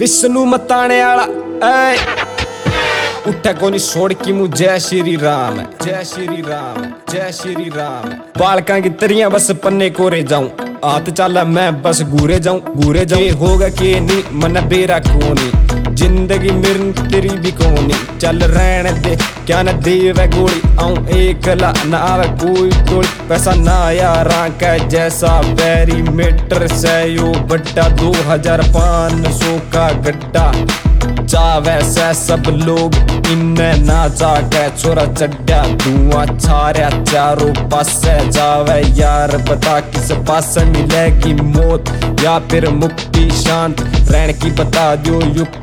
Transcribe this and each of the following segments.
विष्णु मताने आला उठे कोनी छोड़ की मु जय श्री राम जय श्री राम जय श्री राम। बालका की तरियां बस पन्ने कोरे जाऊं हाथ चाला मैं बस घूरे जाऊं होगा के नी मन बेरा कोनी जिंदगी मेरी तेरी भी कोनी चल रहने दे क्या न देवे गोली आऊं एकला न आवे कोई गोली पैसा ना यारा का जैसा बैरी मीटर से यो बड्डा 2500 का गड्ढा जावे से सब लोग इन्हें ना जाके छोरा चड्डा धुआं छाया चारों पासे जावे यार बता किस पास मिलेगी मौत या फिर मुक्ति शांत रहने की बता दो युक्ति।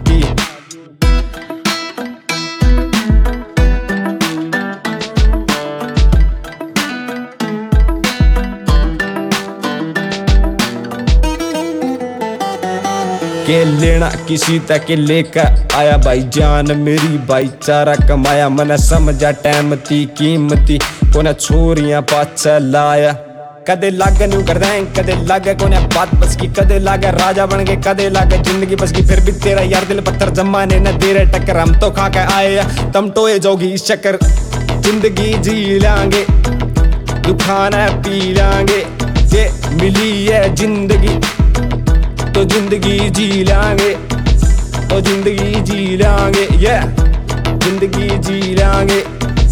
के लेना किसी तक लेकर आया भाई जान मेरी भाईचारा कमाया मन समझा टाइम ती कीमती कोने छोरियां पाछा लाया कदे लागे न्यू कर दें कदे लागे कोने बात बस की कदे लागे राजा बन के कदे लागे जिंदगी बस की फिर भी तेरा यार दिल पत्थर जमाने न दे रहे टक्कर हम तो खा के आए तुम टोए जोगी शक्कर जिंदगी जी लांगे दुखाना पी लांगे ये मिली है जिंदगी तो जिंदगी जी लांगे तो जिंदगी जी लांगे ये जिंदगी जी लांगे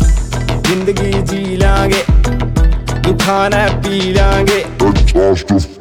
जिंदगी जी लांगे दुखाना पी लांगे।